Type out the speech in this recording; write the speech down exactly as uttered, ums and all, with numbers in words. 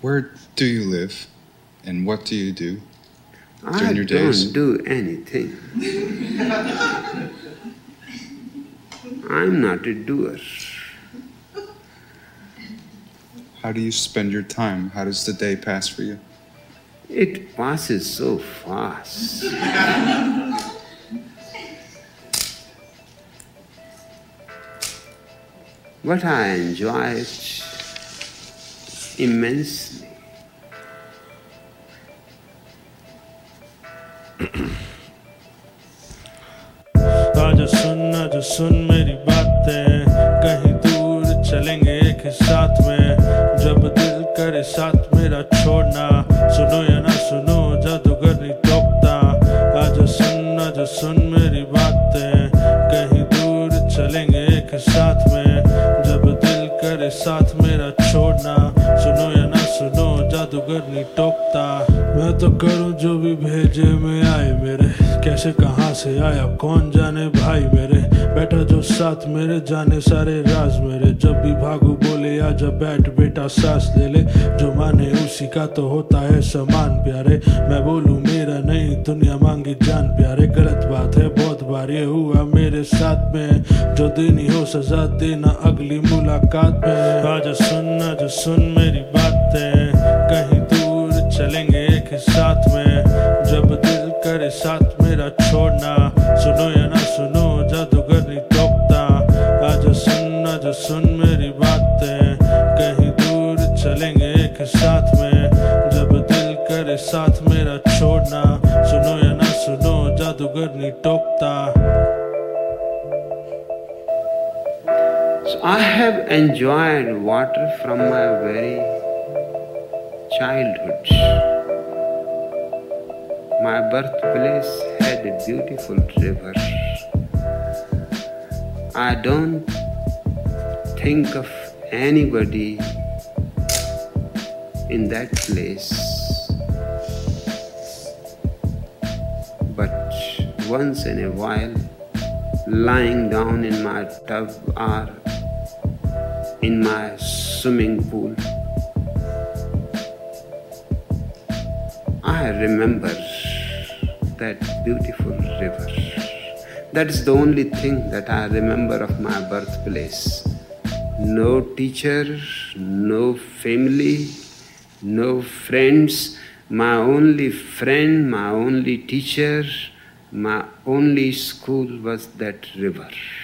Where do you live, and what do you do during I your days? don't do anything. I'm not a doer. How do you spend your time? How does the day pass for you? It passes so fast. But I enjoy it immensely. आजा सुन आजा सुन मेरी बातें कहीं दूर चलेंगे एक ही साथ में जब दिल करे साथ मेरा छोड़ना सुनो या ना सुनो जादूगर नहीं टोकता आजा सुन आजा सुन मेरी बातें कहीं दूर चलेंगे एक ही साथ में जब दिल करे साथ मेरा छोड़ना सुनो या ना सुनो जादूगर नहीं टोकता मैं तो करूं जो भी भेजे में आए मेरे कैसे कहाँ से आया कौन जाने भाई मेरे बैठा जो साथ मेरे जाने सारे राज मेरे जब भी भागू बोले आजा बैठ बेटा सांस ले ले जो माने उसी का तो होता है समान प्यारे मैं बोलूं मेरा नहीं दुनिया मांगी जान प्यारे गलत बात है बहुत बार ये हुआ मेरे साथ में जो देनी हो सजा देना अगली मुलाकात में आजा सुन आजा सुन मेरी बातें कहीं दूर चलेंगे एक ही साथ में जब दिल करे साथ मेरा छोड़ना सुनो या ना सुनो जादूगर नहीं टोकता आजा सुन आजा सुन मेरी बातें कहीं दूर चलेंगे एक ही साथ में जब दिल करे साथ मेरा छोड़ना सुनो या ना सुनो जादूगर नहीं टोकता So I have enjoyed water from my very childhood. My birthplace had a beautiful river. I don't think of anybody in that place. But once in a while, lying down in my tub or in my swimming pool, I remember that beautiful river. That is the only thing that I remember of my birthplace. No teacher, no family, no friends. My only friend, my only teacher, my only school was that river.